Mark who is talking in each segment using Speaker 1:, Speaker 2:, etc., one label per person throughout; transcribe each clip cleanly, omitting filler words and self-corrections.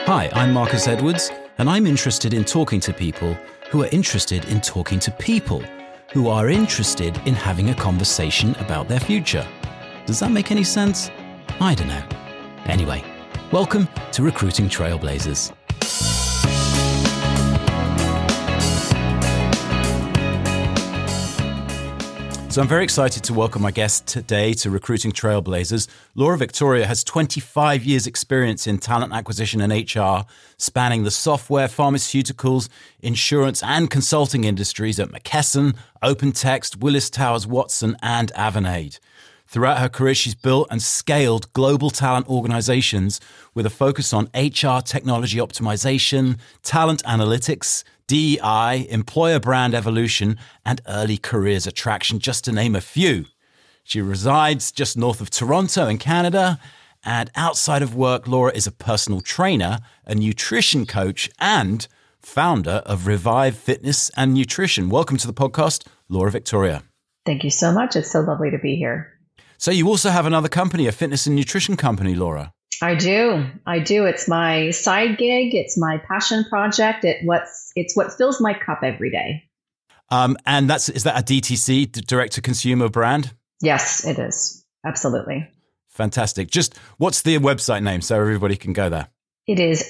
Speaker 1: Hi, I'm Marcus Edwards, and I'm interested in talking to people who are interested in talking to people who are interested in having a conversation about their future. Does that make any sense? I don't know. Anyway, welcome to Recruiting Trailblazers. So I'm very excited to welcome my guest today to Recruiting Trailblazers. Laura Victoria has 25 years experience in talent acquisition and HR, spanning the software, pharmaceuticals, insurance and consulting industries at McKesson, OpenText, Willis Towers Watson and Avanade. Throughout her career, she's built and scaled global talent organizations with a focus on HR technology optimization, talent analytics, DEI, employer brand evolution, and early careers attraction, just to name a few. She resides just north of Toronto in Canada, and outside of work, Laura is a personal trainer, a nutrition coach, and founder of Revive Fitness and Nutrition. Welcome to the podcast, Laura Victoria.
Speaker 2: Thank you so much. It's so lovely to be here.
Speaker 1: So you also have another company, a fitness and nutrition company, Laura.
Speaker 2: I do. It's my side gig. It's my passion project. It's what fills my cup every day.
Speaker 1: And is that a DTC, direct to consumer brand?
Speaker 2: Yes, it is. Absolutely.
Speaker 1: Fantastic. Just what's the website name so everybody can go there?
Speaker 2: It is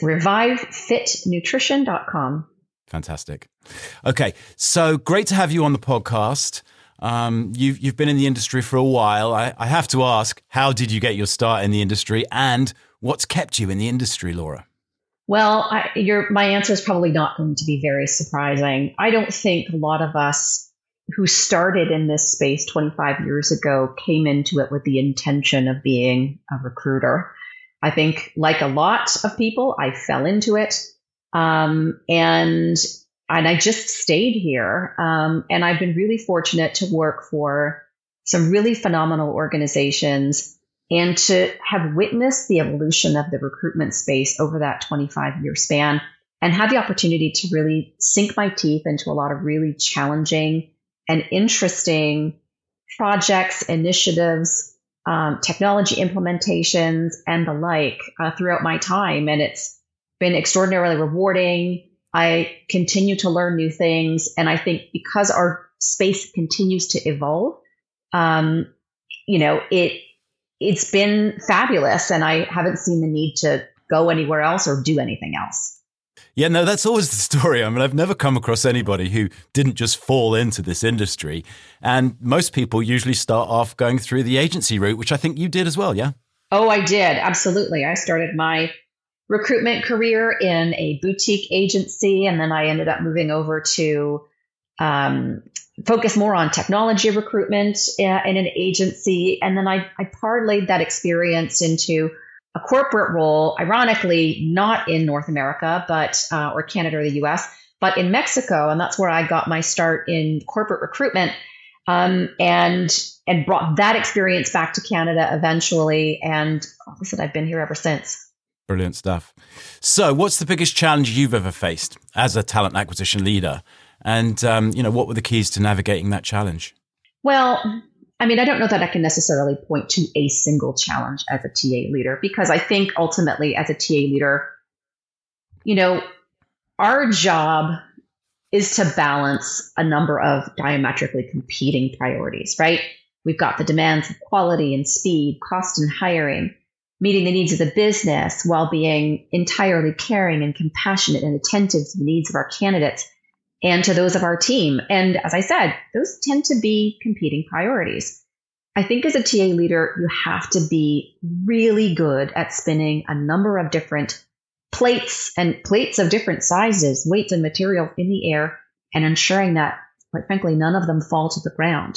Speaker 2: revivefitnutrition.com.
Speaker 1: Fantastic. Okay. So great to have you on the podcast. You've been in the industry for a while. I have to ask, how did you get your start in the industry, and what's kept you in the industry, Laura?
Speaker 2: Well, my answer is probably not going to be very surprising. I don't think a lot of us who started in this space 25 years ago came into it with the intention of being a recruiter. I think, like a lot of people, I fell into it, and I just stayed here. And I've been really fortunate to work for some really phenomenal organizations and to have witnessed the evolution of the recruitment space over that 25-year span and have the opportunity to really sink my teeth into a lot of really challenging and interesting projects, initiatives, technology implementations, and the like throughout my time. And it's been extraordinarily rewarding. I continue to learn new things. And I think because our space continues to evolve, it's been fabulous. And I haven't seen the need to go anywhere else or do anything else.
Speaker 1: Yeah, no, that's always the story. I mean, I've never come across anybody who didn't just fall into this industry. And most people usually start off going through the agency route, which I think you did as well, yeah?
Speaker 2: Oh, I did. Absolutely. I started my recruitment career in a boutique agency, and then I ended up moving over to focus more on technology recruitment in an agency. And then I parlayed that experience into a corporate role, ironically, not in North America, but or Canada or the US, but in Mexico. And that's where I got my start in corporate recruitment, and brought that experience back to Canada eventually. And like I said, I've been here ever since.
Speaker 1: Brilliant stuff. So what's the biggest challenge you've ever faced as a talent acquisition leader? And, what were the keys to navigating that challenge? Well,
Speaker 2: I mean, I don't know that I can necessarily point to a single challenge as a TA leader, because I think ultimately as a TA leader, our job is to balance a number of diametrically competing priorities, right? We've got the demands of quality and speed, cost and hiring, meeting the needs of the business while being entirely caring and compassionate and attentive to the needs of our candidates and to those of our team. And as I said, those tend to be competing priorities. I think as a TA leader, you have to be really good at spinning a number of different plates of different sizes, weights and material in the air, and ensuring that, quite frankly, none of them fall to the ground.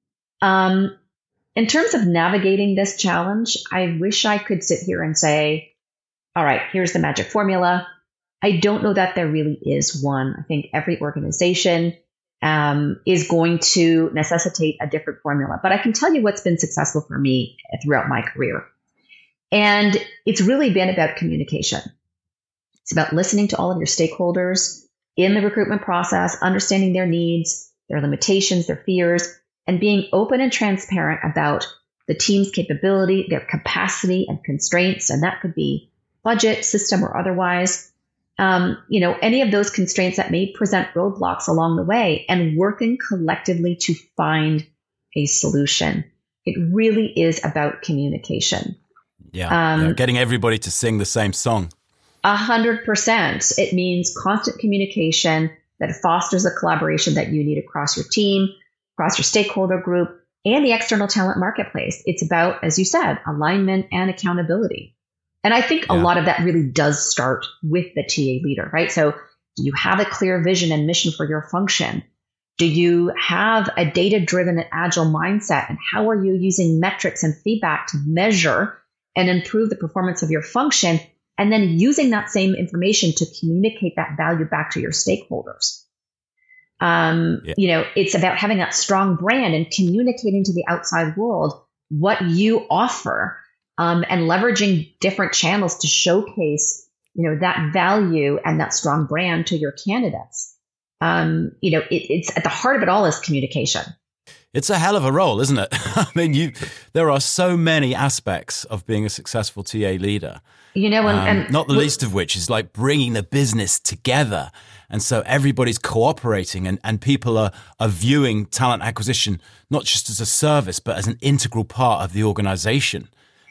Speaker 2: In terms of navigating this challenge, I wish I could sit here and say, all right, here's the magic formula. I don't know that there really is one. I think every organization is going to necessitate a different formula. But I can tell you what's been successful for me throughout my career. And it's really been about communication. It's about listening to all of your stakeholders in the recruitment process, understanding their needs, their limitations, their fears, and being open and transparent about the team's capability, their capacity and constraints. And that could be budget, system, or otherwise. Any of those constraints that may present roadblocks along the way, and working collectively to find a solution. It really is about communication.
Speaker 1: Yeah, getting everybody to sing the same song.
Speaker 2: 100%. It means constant communication that fosters the collaboration that you need across your team, across your stakeholder group, and the external talent marketplace. It's about, as you said, alignment and accountability. And I think a lot of that really does start with the TA leader, right? So do you have a clear vision and mission for your function? Do you have a data-driven and agile mindset? And how are you using metrics and feedback to measure and improve the performance of your function? And then using that same information to communicate that value back to your stakeholders. It's about having that strong brand and communicating to the outside world what you offer, and leveraging different channels to showcase, that value and that strong brand to your candidates. It's at the heart of it all is communication.
Speaker 1: It's a hell of a role, isn't it? I mean, there are so many aspects of being a successful TA leader. And not the least of which is like bringing the business together. And so everybody's cooperating and people are viewing talent acquisition, not just as a service, but as an integral part of the organization.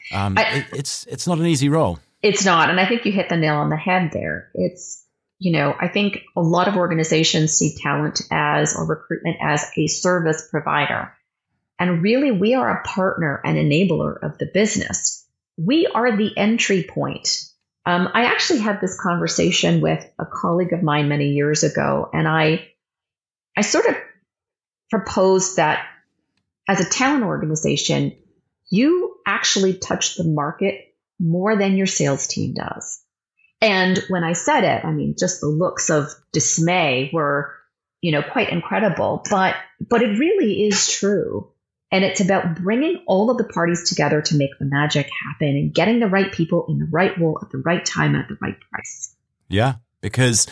Speaker 1: It's not an easy role.
Speaker 2: It's not. And I think you hit the nail on the head there. I think a lot of organizations see talent or recruitment as a service provider. And really, we are a partner and enabler of the business. We are the entry point. I actually had this conversation with a colleague of mine many years ago, and I sort of proposed that as a talent organization, you actually touch the market more than your sales team does. And when I said it, I mean, just the looks of dismay were, quite incredible, but it really is true. And it's about bringing all of the parties together to make the magic happen and getting the right people in the right role at the right time at the right price.
Speaker 1: Yeah, because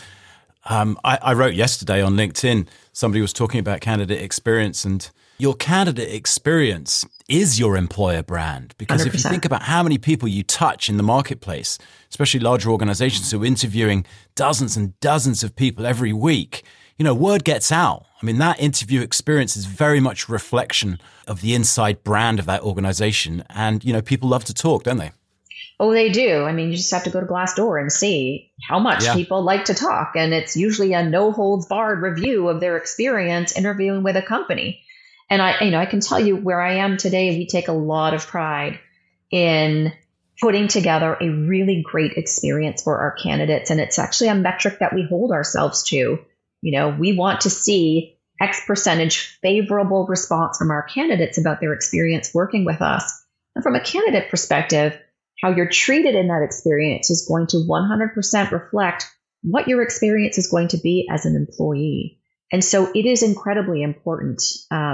Speaker 1: I wrote yesterday on LinkedIn, somebody was talking about candidate experience, and your candidate experience is your employer brand. Because 100%. If you think about how many people you touch in the marketplace, especially larger organizations who are interviewing dozens and dozens of people every week, word gets out. I mean, that interview experience is very much a reflection of the inside brand of that organization. And, people love to talk, don't they?
Speaker 2: Oh, they do. I mean, you just have to go to Glassdoor and see how much people like to talk. And it's usually a no holds barred review of their experience interviewing with a company. And I can tell you where I am today, we take a lot of pride in putting together a really great experience for our candidates. And it's actually a metric that we hold ourselves to. We want to see X percentage favorable response from our candidates about their experience working with us. And from a candidate perspective, how you're treated in that experience is going to 100% reflect what your experience is going to be as an employee. And so it is incredibly important,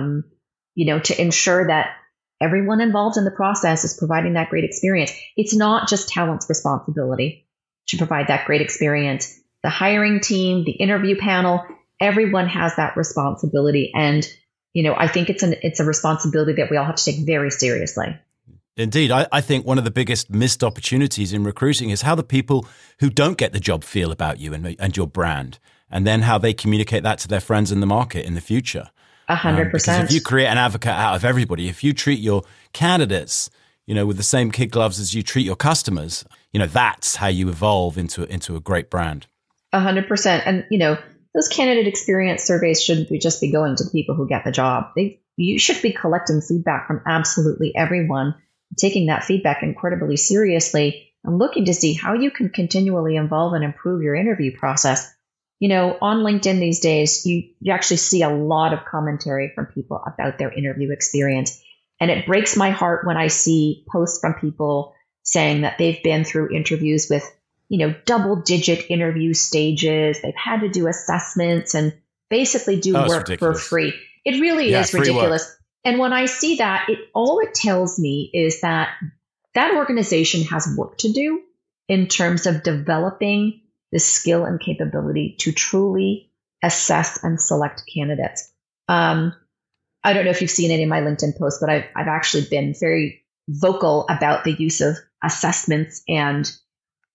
Speaker 2: to ensure that everyone involved in the process is providing that great experience. It's not just talent's responsibility to provide that great experience. The hiring team, the interview panel, everyone has that responsibility. And, I think it's a responsibility that we all have to take very seriously.
Speaker 1: Indeed. I think one of the biggest missed opportunities in recruiting is how the people who don't get the job feel about you and your brand, and then how they communicate that to their friends in the market in the future.
Speaker 2: 100%.
Speaker 1: Because if you create an advocate out of everybody, if you treat your candidates, with the same kid gloves as you treat your customers, that's how you evolve into a great brand.
Speaker 2: 100%. And, those candidate experience surveys shouldn't just be going to the people who get the job. You should be collecting feedback from absolutely everyone, taking that feedback incredibly seriously and looking to see how you can continually evolve and improve your interview process. On LinkedIn these days, you actually see a lot of commentary from people about their interview experience. And it breaks my heart when I see posts from people saying that they've been through interviews with, double-digit interview stages. They've had to do assessments and basically do work for free. It really is ridiculous. And when I see that, all it tells me is that organization has work to do in terms of developing the skill and capability to truly assess and select candidates. I don't know if you've seen any of my LinkedIn posts, but I've actually been very vocal about the use of assessments and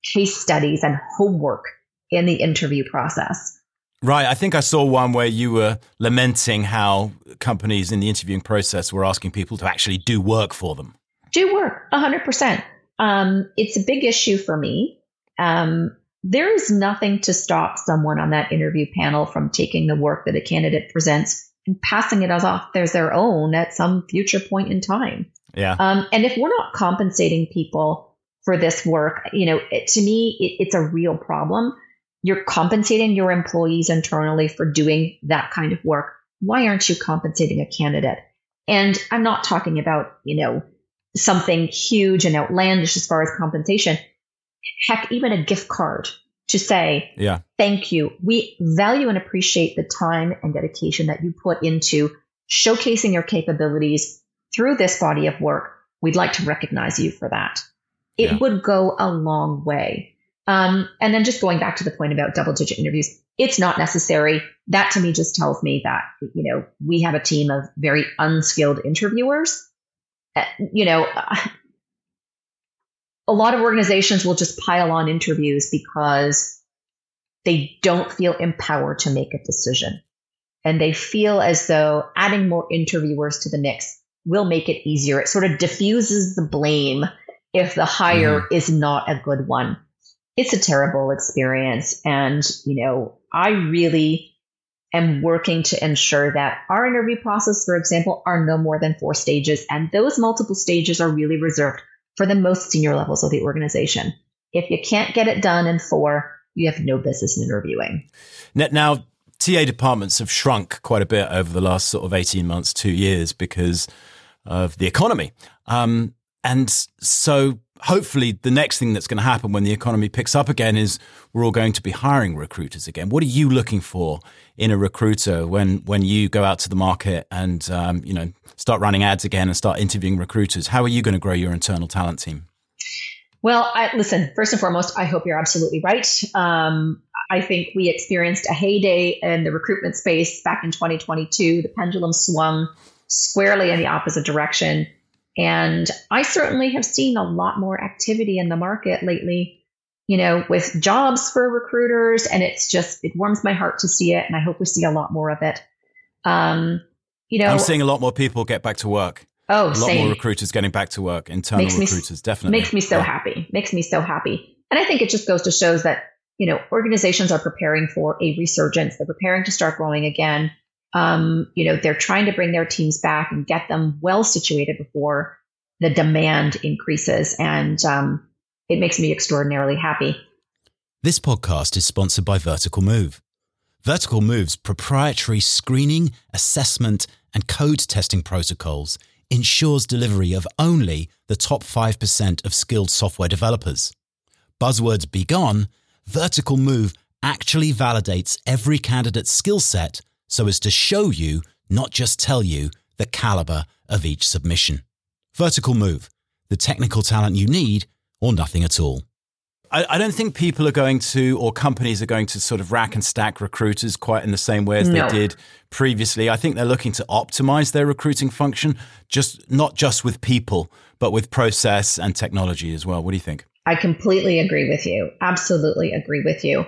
Speaker 2: case studies and homework in the interview process.
Speaker 1: Right. I think I saw one where you were lamenting how companies in the interviewing process were asking people to actually do work for them.
Speaker 2: Do work, 100%. It's a big issue for me. There is nothing to stop someone on that interview panel from taking the work that a candidate presents and passing it as off as their own at some future point in time.
Speaker 1: Yeah.
Speaker 2: And if we're not compensating people for this work, to me, it's a real problem. You're compensating your employees internally for doing that kind of work. Why aren't you compensating a candidate? And I'm not talking about, something huge and outlandish as far as compensation. Heck, even a gift card to say, thank you. We value and appreciate the time and dedication that you put into showcasing your capabilities through this body of work. We'd like to recognize you for that. It would go a long way. And then just going back to the point about double-digit interviews, it's not necessary. That to me just tells me that, we have a team of very unskilled interviewers. A lot of organizations will just pile on interviews because they don't feel empowered to make a decision. And they feel as though adding more interviewers to the mix will make it easier. It sort of diffuses the blame if the hire is not a good one. It's a terrible experience. And, I really am working to ensure that our interview process, for example, are no more than 4 stages. And those multiple stages are really reserved for the most senior levels of the organization. If you can't get it done in 4, you have no business interviewing.
Speaker 1: Now, TA departments have shrunk quite a bit over the last sort of 18 months, 2 years because of the economy. And so hopefully the next thing that's going to happen when the economy picks up again is we're all going to be hiring recruiters again. What are you looking for in a recruiter when you go out to the market and, start running ads again and start interviewing recruiters? How are you going to grow your internal talent team?
Speaker 2: Well, listen, first and foremost, I hope you're absolutely right. I think we experienced a heyday in the recruitment space back in 2022. The pendulum swung squarely in the opposite direction. And I certainly have seen a lot more activity in the market lately, with jobs for recruiters. And it warms my heart to see it. And I hope we see a lot more of it. I'm
Speaker 1: seeing a lot more people get back to work.
Speaker 2: Oh,
Speaker 1: a lot more recruiters getting back to work. Internal recruiters, definitely.
Speaker 2: Makes me so happy. Makes me so happy. And I think it just goes to show that, organizations are preparing for a resurgence. They're preparing to start growing again. They're trying to bring their teams back and get them well situated before the demand increases. And it makes me extraordinarily happy.
Speaker 1: This podcast is sponsored by Vertical Move. Vertical Move's proprietary screening, assessment, and code testing protocols ensures delivery of only the top 5% of skilled software developers. Buzzwords be gone, Vertical Move actually validates every candidate's skill set so as to show you, not just tell you, the caliber of each submission. Vertical Move, the technical talent you need or nothing at all. I don't think people are going to, or companies are going to sort of rack and stack recruiters quite in the same way as they did previously. I think they're looking to optimize their recruiting function, not just with people, but with process and technology as well. What do you think?
Speaker 2: I completely agree with you. Absolutely agree with you.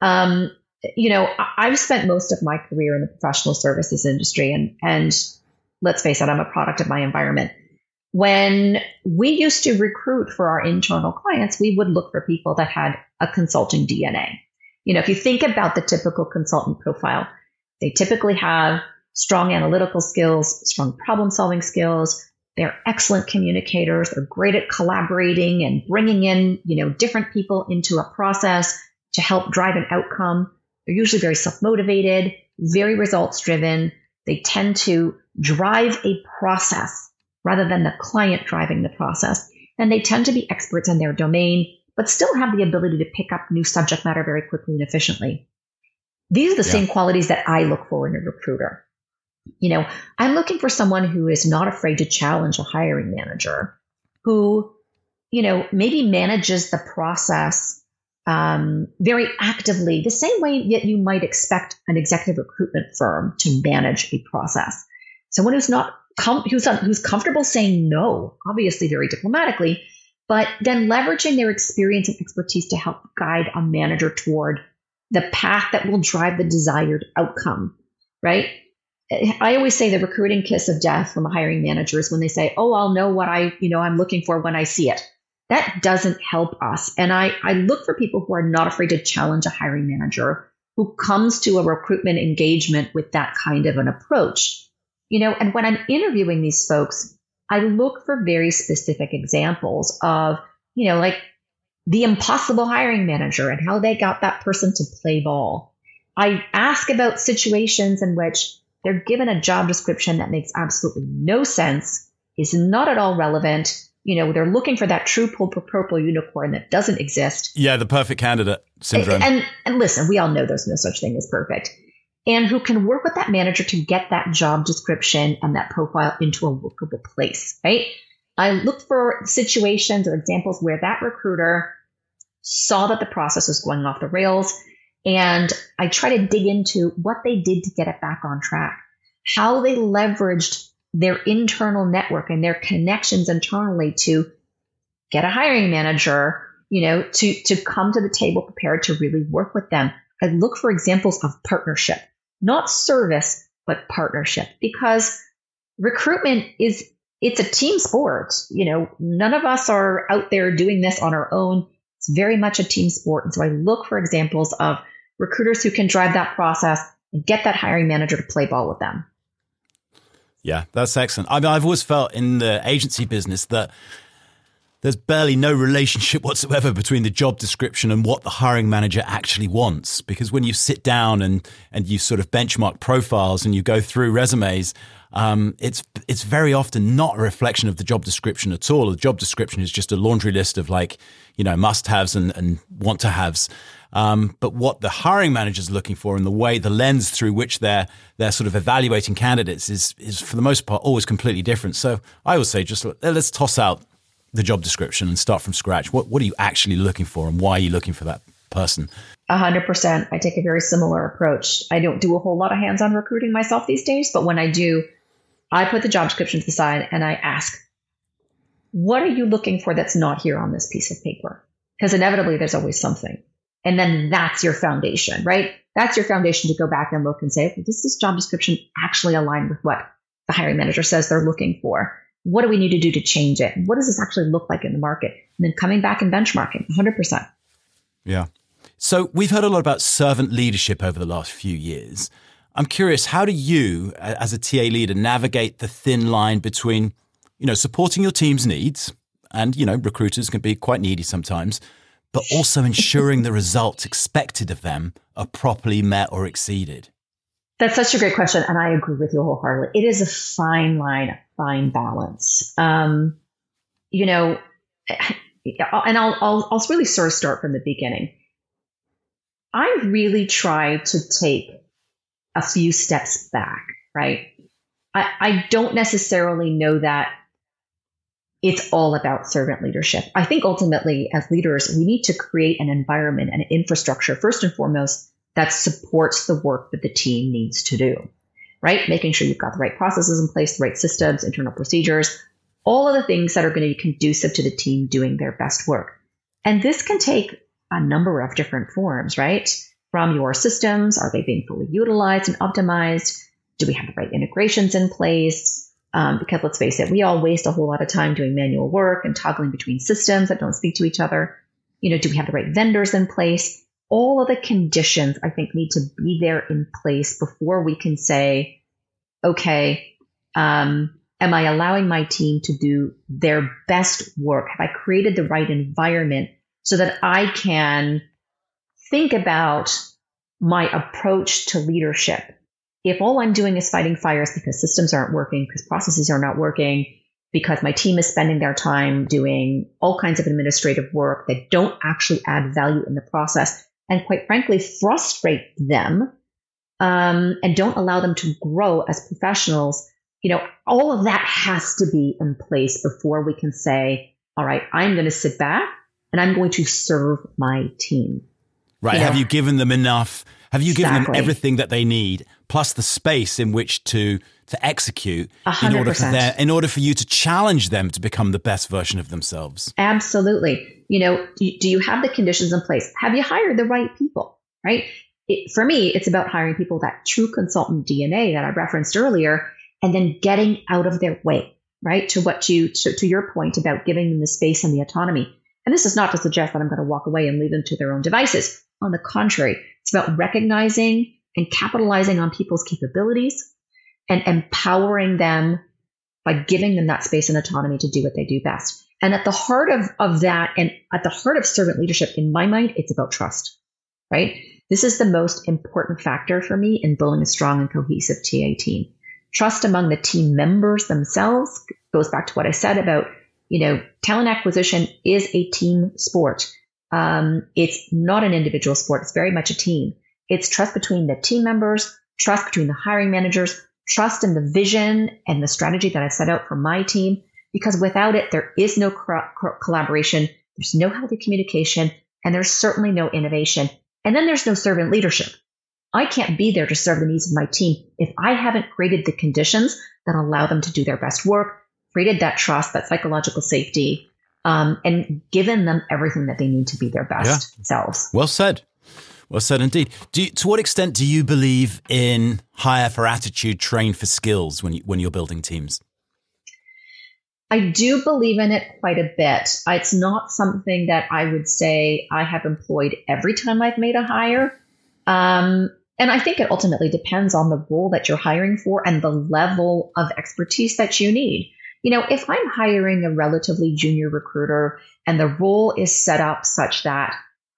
Speaker 2: I've spent most of my career in the professional services industry, and let's face it, I'm a product of my environment. When we used to recruit for our internal clients, we would look for people that had a consulting DNA. If you think about the typical consultant profile, they typically have strong analytical skills, strong problem-solving skills. They're excellent communicators. They're great at collaborating and bringing in, different people into a process to help drive an outcome. They're usually very self-motivated, very results-driven. They tend to drive a process rather than the client driving the process. And they tend to be experts in their domain, but still have the ability to pick up new subject matter very quickly and efficiently. These are the same qualities that I look for in a recruiter. I'm looking for someone who is not afraid to challenge a hiring manager, who, maybe manages the process very actively, the same way that you might expect an executive recruitment firm to manage a process. Someone who's comfortable saying no, obviously very diplomatically, but then leveraging their experience and expertise to help guide a manager toward the path that will drive the desired outcome, right? I always say the recruiting kiss of death from a hiring manager is when they say, oh, I'll know what I'm looking for when I see it. That doesn't help us. And I look for people who are not afraid to challenge a hiring manager who comes to a recruitment engagement with that kind of an approach. And when I'm interviewing these folks, I look for very specific examples of, like the impossible hiring manager and how they got that person to play ball. I ask about situations in which they're given a job description that makes absolutely no sense, is not at all relevant. They're looking for that true purple unicorn that doesn't exist.
Speaker 1: Yeah, the perfect candidate syndrome.
Speaker 2: And listen, we all know there's no such thing as perfect. And who can work with that manager to get that job description and that profile into a workable place, right? I look for situations or examples where that recruiter saw that the process was going off the rails, and I try to dig into what they did to get it back on track, how they leveraged their internal network and their connections internally to get a hiring manager, to come to the table prepared to really work with them. I look for examples of partnership, not service, but partnership, because recruitment it's a team sport. None of us are out there doing this on our own. It's very much a team sport. And so I look for examples of recruiters who can drive that process and get that hiring manager to play ball with them.
Speaker 1: Yeah, that's excellent. I've always felt in the agency business that there's barely no relationship whatsoever between the job description and what the hiring manager actually wants. Because when you sit down and you sort of benchmark profiles and you go through resumes, it's very often not a reflection of the job description at all. The job description is just a laundry list of must-haves and want-to-haves. But what the hiring manager is looking for and the lens through which they're sort of evaluating candidates is for the most part always completely different. So I would say just let's toss out the job description and start from scratch. What are you actually looking for, and why are you looking for that person?
Speaker 2: 100%. I take a very similar approach. I don't do a whole lot of hands-on recruiting myself these days, but when I do, I put the job description to the side and I ask, what are you looking for that's not here on this piece of paper? Because inevitably there's always something. And then that's your foundation, right? That's your foundation to go back and look and say, okay, does this job description actually align with what the hiring manager says they're looking for? What do we need to do to change it? What does this actually look like in the market? And then coming back and benchmarking, 100%.
Speaker 1: Yeah. So we've heard a lot about servant leadership over the last few years. I'm curious, how do you, as a TA leader, navigate the thin line between, supporting your team's needs, and, recruiters can be quite needy sometimes, but also ensuring the results expected of them are properly met or exceeded?
Speaker 2: That's such a great question, and I agree with you wholeheartedly. It is a fine line, a fine balance. And I'll really sort of start from the beginning. I really try to take a few steps back, right? I don't necessarily know that it's all about servant leadership. I think ultimately, as leaders, we need to create an environment and an infrastructure, first and foremost, that supports the work that the team needs to do, right? Making sure you've got the right processes in place, the right systems, internal procedures, all of the things that are going to be conducive to the team doing their best work. And this can take a number of different forms, right? From your systems, are they being fully utilized and optimized? Do we have the right integrations in place? Because let's face it, we all waste a whole lot of time doing manual work and toggling between systems that don't speak to each other. Do we have the right vendors in place? All of the conditions, I think, need to be there in place before we can say, okay, am I allowing my team to do their best work? Have I created the right environment so that I can think about my approach to leadership? If all I'm doing is fighting fires because systems aren't working, because processes are not working, because my team is spending their time doing all kinds of administrative work that don't actually add value in the process, and quite frankly, frustrate them and don't allow them to grow as professionals, all of that has to be in place before we can say, all right, I'm going to sit back and I'm going to serve my team.
Speaker 1: Right. Have you given them enough? Have you given them everything that they need, plus the space in which to to execute
Speaker 2: 100%.
Speaker 1: in order for you to challenge them to become the best version of themselves.
Speaker 2: Absolutely. Do you have the conditions in place? Have you hired the right people, right? For me, it's about hiring people, that true consultant DNA that I referenced earlier, and then getting out of their way, right? To your point about giving them the space and the autonomy. And this is not to suggest that I'm going to walk away and leave them to their own devices. On the contrary, it's about recognizing and capitalizing on people's capabilities and empowering them by giving them that space and autonomy to do what they do best. And at the heart of that, and at the heart of servant leadership, in my mind, it's about trust, right? This is the most important factor for me in building a strong and cohesive TA team. Trust among the team members themselves goes back to what I said about, talent acquisition is a team sport. It's not an individual sport. It's very much a team. It's trust between the team members, trust between the hiring managers, trust in the vision and the strategy that I've set out for my team. Because without it, there is no collaboration, there's no healthy communication, and there's certainly no innovation. And then there's no servant leadership. I can't be there to serve the needs of my team if I haven't created the conditions that allow them to do their best work, created that trust, that psychological safety, and given them everything that they need to be their best selves.
Speaker 1: Well said. Well said indeed. To what extent do you believe in hire for attitude, train for skills when you're building teams?
Speaker 2: I do believe in it quite a bit. It's not something that I would say I have employed every time I've made a hire. And I think it ultimately depends on the role that you're hiring for and the level of expertise that you need. If I'm hiring a relatively junior recruiter and the role is set up such that,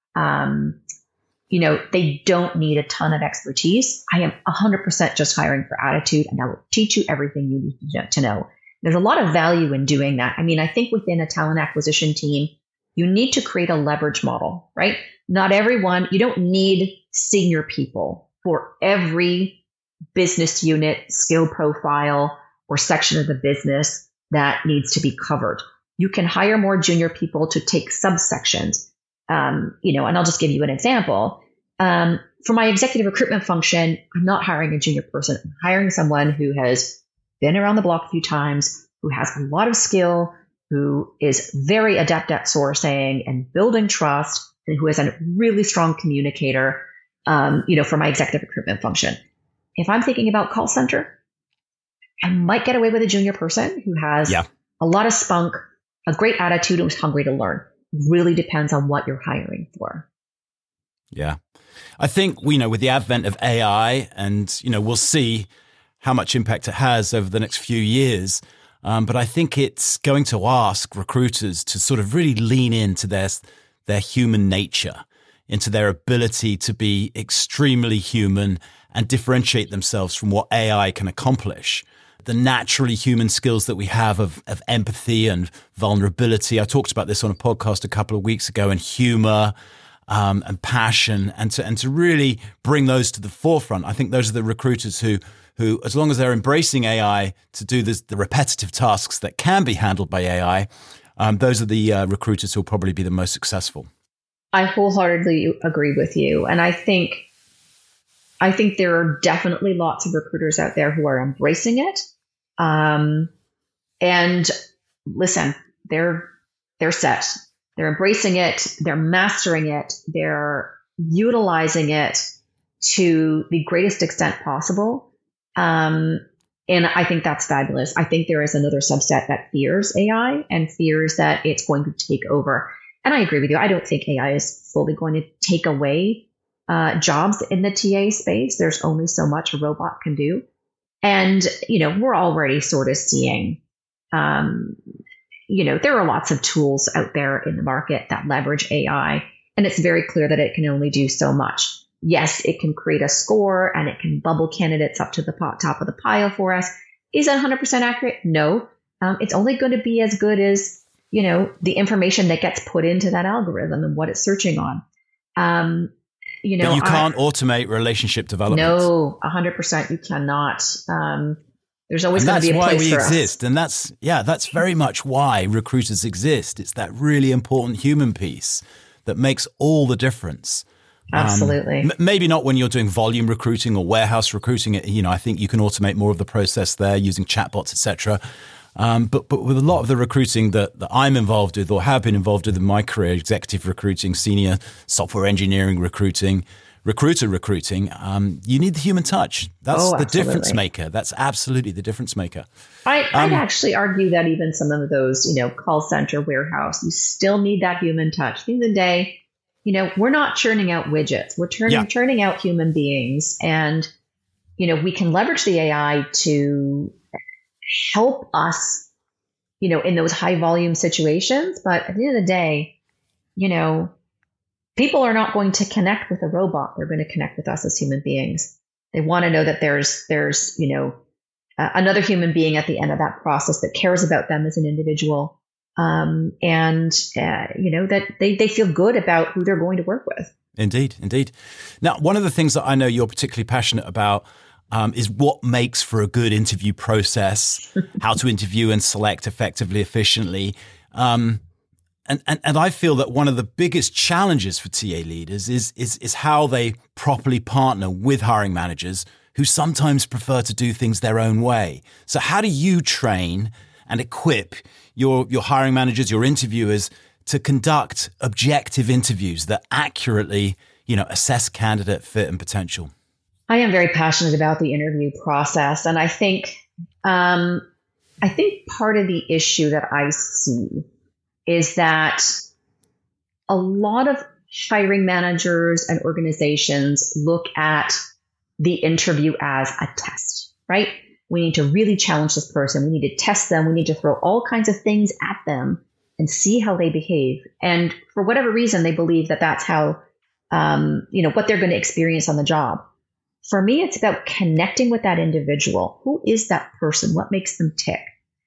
Speaker 2: they don't need a ton of expertise, I am 100% just hiring for attitude, and I will teach you everything you need to know. There's a lot of value in doing that. I think within a talent acquisition team, you need to create a leverage model, right? Not everyone, you don't need senior people for every business unit, skill profile, or section of the business that needs to be covered. You can hire more junior people to take subsections. And I'll just give you an example. For my executive recruitment function, I'm not hiring a junior person. I'm hiring someone who has been around the block a few times, who has a lot of skill, who is very adept at sourcing and building trust, and who is a really strong communicator, for my executive recruitment function. If I'm thinking about call center, I might get away with a junior person who has a lot of spunk, a great attitude, and who's hungry to learn. Really depends on what you're hiring for.
Speaker 1: Yeah. I think, with the advent of AI, and, we'll see how much impact it has over the next few years. But I think it's going to ask recruiters to sort of really lean into their human nature, into their ability to be extremely human and differentiate themselves from what AI can accomplish. The naturally human skills that we have of empathy and vulnerability. I talked about this on a podcast a couple of weeks ago, and humor and passion, and to really bring those to the forefront. I think those are the recruiters who, as long as they're embracing AI to do the repetitive tasks that can be handled by AI, those are the recruiters who will probably be the most successful.
Speaker 2: I wholeheartedly agree with you. And I think there are definitely lots of recruiters out there who are embracing it. And listen, they're set. They're embracing it. They're mastering it. They're utilizing it to the greatest extent possible. And I think that's fabulous. I think there is another subset that fears AI and fears that it's going to take over. And I agree with you. I don't think AI is fully going to take away jobs in the TA space. There's only so much a robot can do. And, we're already sort of seeing, there are lots of tools out there in the market that leverage AI. And it's very clear that it can only do so much. Yes, it can create a score and it can bubble candidates up to the top of the pile for us. Is it 100% accurate? No. It's only going to be as good as, the information that gets put into that algorithm and what it's searching on. But
Speaker 1: you can't automate relationship development.
Speaker 2: No, 100% you cannot. There's always going to be a place for us.
Speaker 1: That's why we exist. And that's very much why recruiters exist. It's that really important human piece that makes all the difference.
Speaker 2: Absolutely.
Speaker 1: Maybe not when you're doing volume recruiting or warehouse recruiting. I think you can automate more of the process there using chatbots, etc. But with a lot of the recruiting that I'm involved with or have been involved with in my career, executive recruiting, senior software engineering recruiting, recruiter recruiting, you need the human touch. That's the difference maker. That's absolutely the difference maker.
Speaker 2: I'd actually argue that even some of those, call center, warehouse, you still need that human touch. At the end of the day, we're not churning out widgets. We're churning out human beings. And, we can leverage the AI to help us, in those high volume situations. But at the end of the day, people are not going to connect with a robot. They're going to connect with us as human beings. They want to know that there's another human being at the end of that process that cares about them as an individual. That they feel good about who they're going to work with.
Speaker 1: Indeed. Now, one of the things that I know you're particularly passionate about is what makes for a good interview process, how to interview and select effectively, efficiently. And I feel that one of the biggest challenges for TA leaders is how they properly partner with hiring managers who sometimes prefer to do things their own way. So how do you train and equip your hiring managers, your interviewers, to conduct objective interviews that accurately, assess candidate fit and potential?
Speaker 2: I am very passionate about the interview process, and I think part of the issue that I see is that a lot of hiring managers and organizations look at the interview as a test, right? We need to really challenge this person. We need to test them. We need to throw all kinds of things at them and see how they behave. And for whatever reason, they believe that that's how, what they're going to experience on the job. For me, it's about connecting with that individual. Who is that person? What makes them tick?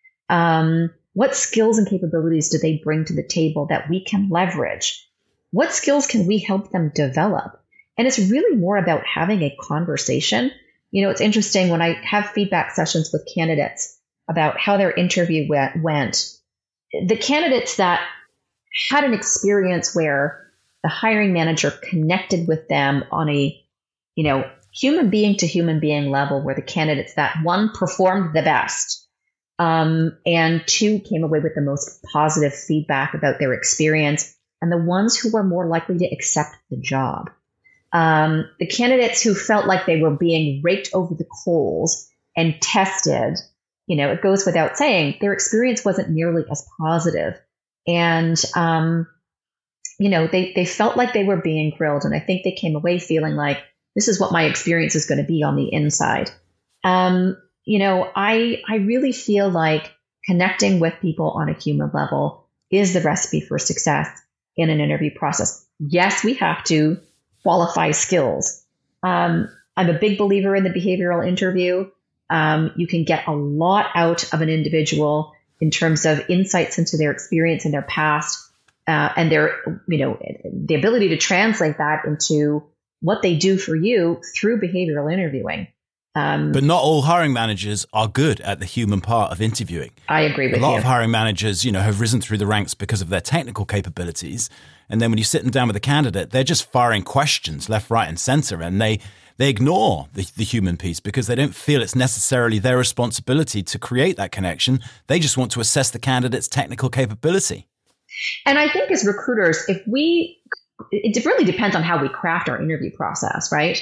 Speaker 2: What skills and capabilities do they bring to the table that we can leverage? What skills can we help them develop? And it's really more about having a conversation. It's interesting when I have feedback sessions with candidates about how their interview went. The candidates that had an experience where the hiring manager connected with them on a, human being to human being level, where the candidates that one performed the best, and two came away with the most positive feedback about their experience, and the ones who were more likely to accept the job. The candidates who felt like they were being raked over the coals and tested, it goes without saying, their experience wasn't nearly as positive. And, they felt like they were being grilled. And I think they came away feeling like, this is what my experience is going to be on the inside. I really feel like connecting with people on a human level is the recipe for success in an interview process. Yes, we have to qualify skills. I'm a big believer in the behavioral interview. You can get a lot out of an individual in terms of insights into their experience in their past, and their, the ability to translate that into what they do for you through behavioral interviewing.
Speaker 1: But not all hiring managers are good at the human part of interviewing.
Speaker 2: I agree with you.
Speaker 1: A lot of hiring managers, have risen through the ranks because of their technical capabilities. And then when you sit them down with a candidate, they're just firing questions left, right, and center. And they ignore the human piece because they don't feel it's necessarily their responsibility to create that connection. They just want to assess the candidate's technical capability.
Speaker 2: And I think as recruiters, it really depends on how we craft our interview process, right?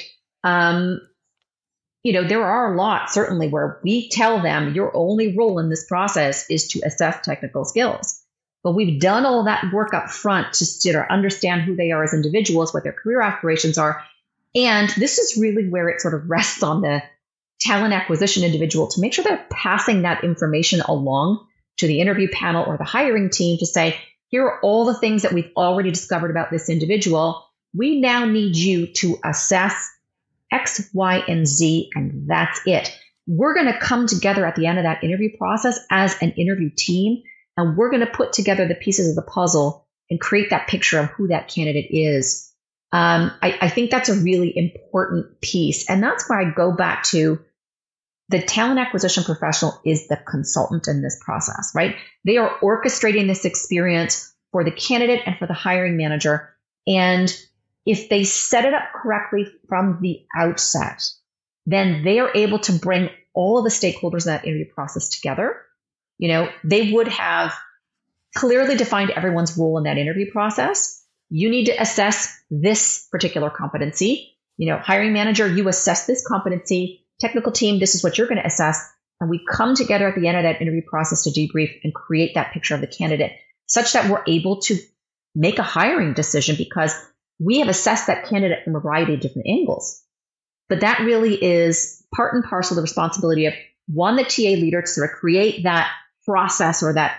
Speaker 2: There are a lot certainly where we tell them your only role in this process is to assess technical skills. But we've done all that work up front to understand who they are as individuals, what their career aspirations are. And this is really where it sort of rests on the talent acquisition individual to make sure they're passing that information along to the interview panel or the hiring team to say, here are all the things that we've already discovered about this individual. We now need you to assess X, Y, and Z, and that's it. We're going to come together at the end of that interview process as an interview team, and we're going to put together the pieces of the puzzle and create that picture of who that candidate is. I think that's a really important piece. And that's why I go back to the talent acquisition professional is the consultant in this process, right? They are orchestrating this experience for the candidate and for the hiring manager. And if they set it up correctly from the outset, then they are able to bring all of the stakeholders in that interview process together. They would have clearly defined everyone's role in that interview process. You need to assess this particular competency. Hiring manager, you assess this competency. Technical team, this is what you're going to assess. And we come together at the end of that interview process to debrief and create that picture of the candidate such that we're able to make a hiring decision because we have assessed that candidate from a variety of different angles. But that really is part and parcel of the responsibility of the TA leader to sort of create that process or that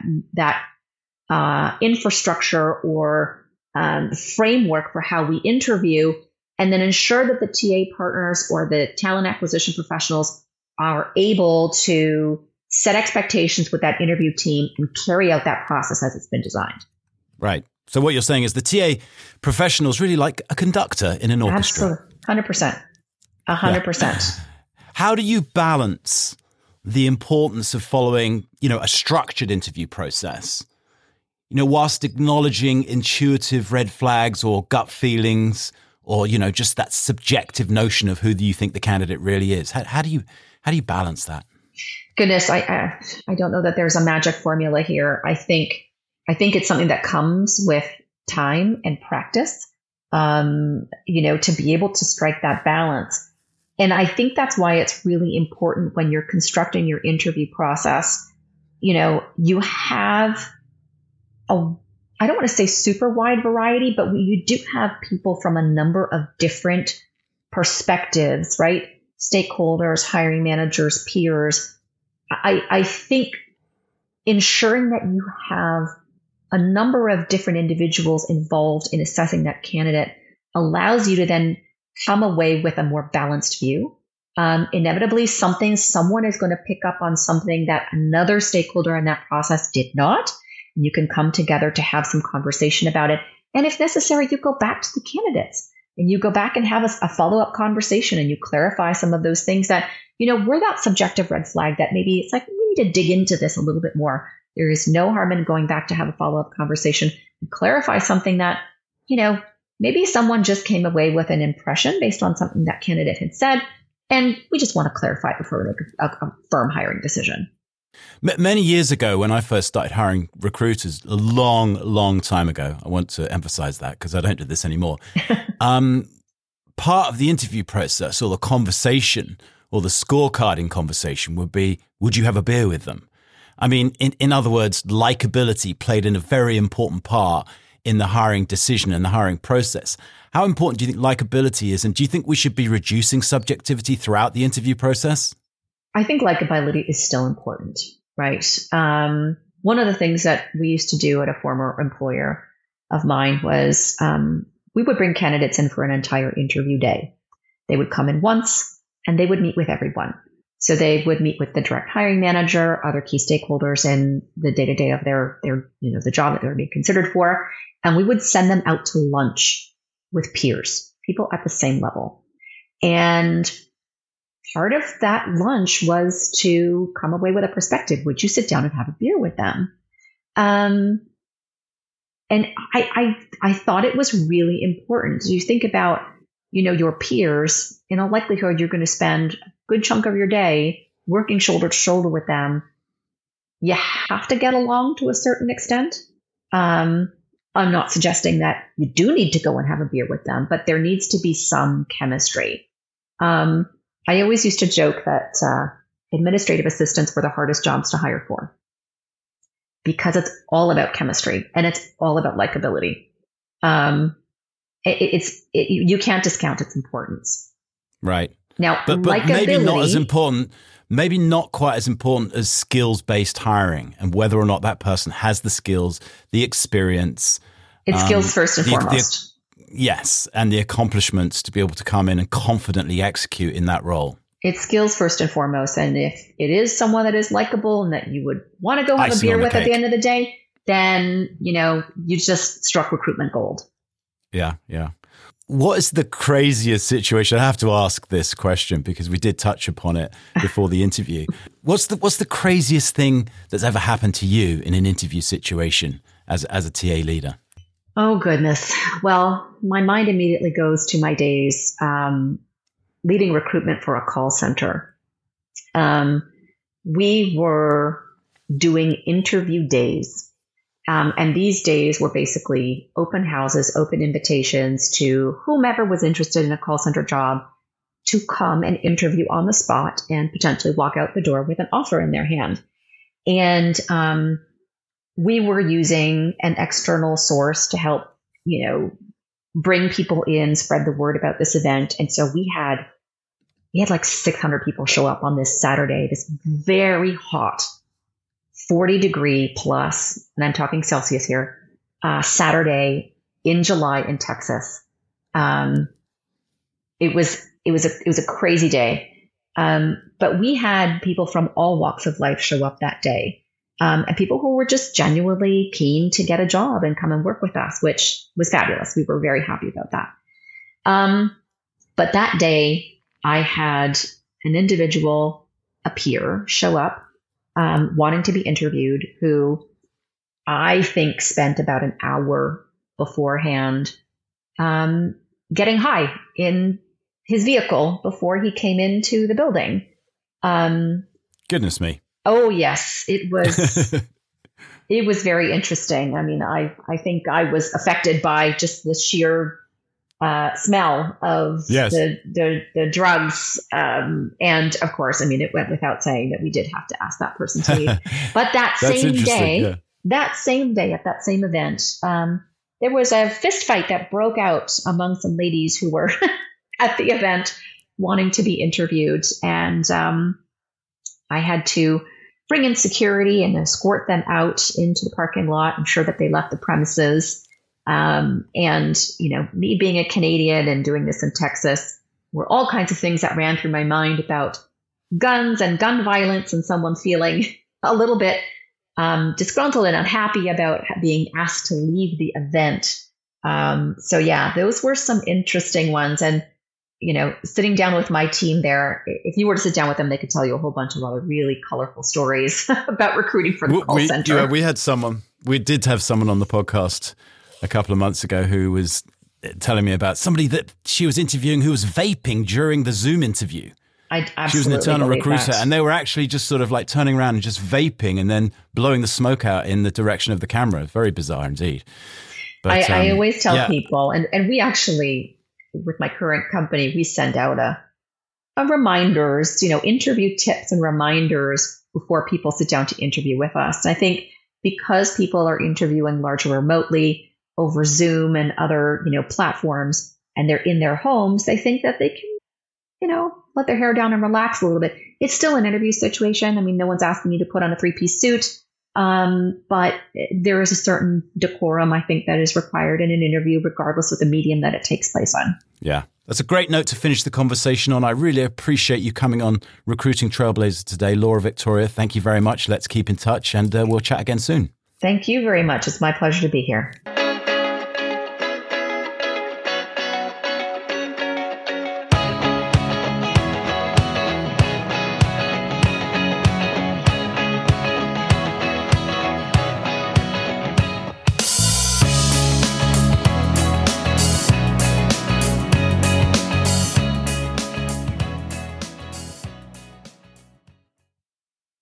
Speaker 2: infrastructure or framework for how we interview, and then ensure that the TA partners or the talent acquisition professionals are able to set expectations with that interview team and carry out that process as it's been designed.
Speaker 1: Right. So what you're saying is the TA professional is really like a conductor in an orchestra.
Speaker 2: Absolutely. 100%. 100%.
Speaker 1: Yeah. How do you balance the importance of following, a structured interview process, whilst acknowledging intuitive red flags or gut feelings or, just that subjective notion of who you think the candidate really is? How do you balance that?
Speaker 2: Goodness, I don't know that there's a magic formula here. I think it's something that comes with time and practice, to be able to strike that balance. And I think that's why it's really important when you're constructing your interview process. You have I don't want to say super wide variety, but you do have people from a number of different perspectives, right? Stakeholders, hiring managers, peers. I think ensuring that you have a number of different individuals involved in assessing that candidate allows you to then come away with a more balanced view. Inevitably, someone is going to pick up on something that another stakeholder in that process did not. And you can come together to have some conversation about it. And if necessary, you go back to the candidates and you go back and have a follow-up conversation and you clarify some of those things that, were that subjective red flag that maybe it's like, we need to dig into this a little bit more. There is no harm in going back to have a follow-up conversation and clarify something that, maybe someone just came away with an impression based on something that candidate had said. And we just want to clarify it before we make a firm hiring decision.
Speaker 1: Many years ago, when I first started hiring recruiters, a long time ago, I want to emphasize that because I don't do this anymore. Part of the interview process or the conversation or the scorecarding conversation would be, would you have a beer with them? I mean, in other words, likability played in a very important part in the hiring decision and the hiring process. How important do you think likability is? And do you think we should be reducing subjectivity throughout the interview process?
Speaker 2: I think likability is still important, right? One of the things that we used to do at a former employer of mine was we would bring candidates in for an entire interview day. They would come in once and they would meet with everyone. So they would meet with the direct hiring manager, other key stakeholders in the day-to-day of their the job that they were being considered for. And we would send them out to lunch with peers, people at the same level. And part of that lunch was to come away with a perspective. Would you sit down and have a beer with them? And I thought it was really important. You think about, your peers, in all likelihood, you're going to spend a good chunk of your day working shoulder to shoulder with them. You have to get along to a certain extent. I'm not suggesting that you do need to go and have a beer with them, but there needs to be some chemistry. I always used to joke that administrative assistants were the hardest jobs to hire for because it's all about chemistry and it's all about likability. You can't discount its importance.
Speaker 1: Right.
Speaker 2: Now,
Speaker 1: but maybe not as important, maybe not quite as important as skills-based hiring and whether or not that person has the skills, the experience.
Speaker 2: It's skills first and foremost.
Speaker 1: Yes, and the accomplishments to be able to come in and confidently execute in that role. It's
Speaker 2: skills first and foremost. And if it is someone that is likable and that you would want to go have a beer with at the end of the day, then, you just struck recruitment gold.
Speaker 1: Yeah, yeah. What is the craziest situation? I have to ask this question because we did touch upon it before the interview. What's the craziest thing that's ever happened to you in an interview situation as a TA leader?
Speaker 2: Oh, goodness. Well, my mind immediately goes to my days leading recruitment for a call center. We were doing interview days. And these days were basically open houses, open invitations to whomever was interested in a call center job to come and interview on the spot and potentially walk out the door with an offer in their hand. And we were using an external source to help, bring people in, spread the word about this event. And so we had like 600 people show up on this Saturday, this very hot 40-degree plus, and I'm talking Celsius here, Saturday in July in Texas. It was a crazy day. But we had people from all walks of life show up that day. And people who were just genuinely keen to get a job and come and work with us, which was fabulous. We were very happy about that. But that day I had an individual, a peer, show up, wanting to be interviewed, who I think spent about an hour beforehand getting high in his vehicle before he came into the building.
Speaker 1: Goodness me.
Speaker 2: Oh, yes. It was very interesting. I mean, I think I was affected by just the sheer smell of the drugs. And of course, I mean, it went without saying that we did have to ask that person to leave. But that same day, at that same event, there was a fist fight that broke out among some ladies who were at the event wanting to be interviewed. And I had to bring in security and escort them out into the parking lot, ensure that they left the premises. And, me being a Canadian and doing this in Texas were all kinds of things that ran through my mind about guns and gun violence and someone feeling a little bit disgruntled and unhappy about being asked to leave the event. Those were some interesting ones. And, sitting down with my team there, if you were to sit down with them, they could tell you a whole bunch of other really colorful stories about recruiting for the call center.
Speaker 1: Yeah, we did have someone on the podcast a couple of months ago who was telling me about somebody that she was interviewing who was vaping during the Zoom interview. She was an internal recruiter, and they were actually just sort of like turning around and just vaping and then blowing the smoke out in the direction of the camera. Very bizarre indeed. But,
Speaker 2: I always tell people, and we actually, with my current company, we send out a reminders, interview tips and reminders before people sit down to interview with us. And I think because people are interviewing largely remotely over Zoom and other, platforms, and they're in their homes, they think that they can, let their hair down and relax a little bit. It's still an interview situation. I mean, no one's asking you to put on a 3-piece suit. But there is a certain decorum, I think, that is required in an interview, regardless of the medium that it takes place on.
Speaker 1: Yeah, that's a great note to finish the conversation on. I really appreciate you coming on Recruiting Trailblazers today. Laura Victoria, thank you very much. Let's keep in touch, and we'll chat again soon.
Speaker 2: Thank you very much. It's my pleasure to be here.